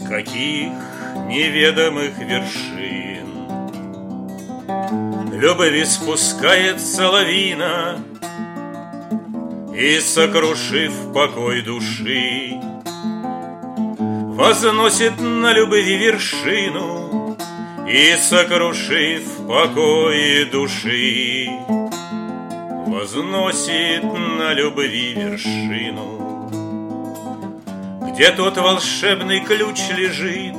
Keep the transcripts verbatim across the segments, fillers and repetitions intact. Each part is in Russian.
каких неведомых вершин любви спускается лавина, и, сокрушив покой души, возносит на любви вершину, и, сокрушив покой души, возносит на любви вершину. Где тот волшебный ключ лежит,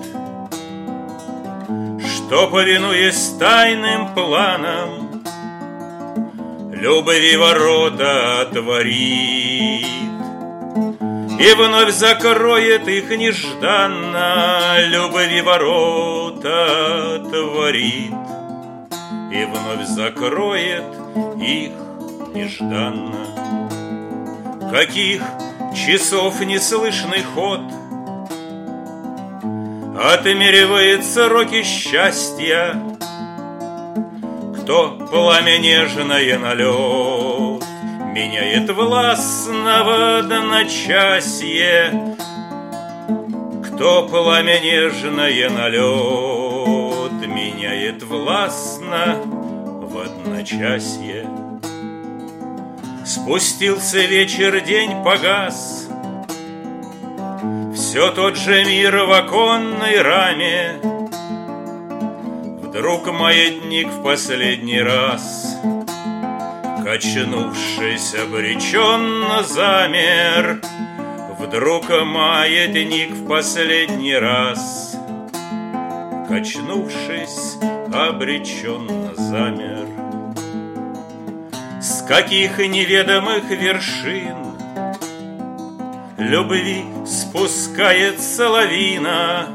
что, повинуясь тайным планам, любви ворота отворит и вновь закроет их нежданно. Любви ворота отворит и вновь закроет их нежданно. Каких часов неслышный ход отмеривает сроки счастья, кто пламя нежное на лед меняет властно в одночасье, кто пламя нежное на лед меняет властно в одночасье. Спустился вечер, день погас, все тот же мир в оконной раме. Вдруг маятник в последний раз, качнувшись, обреченно замер. Вдруг маятник в последний раз, качнувшись, обреченно замер. С каких неведомых вершин любви спускается лавина,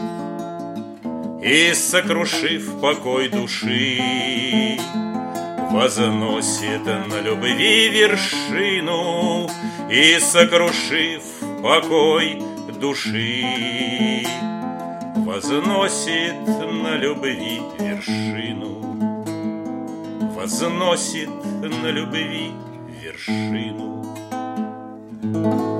и, сокрушив покой души, возносит на любви вершину, и, сокрушив покой души, возносит на любви вершину, возносит на любви вершину.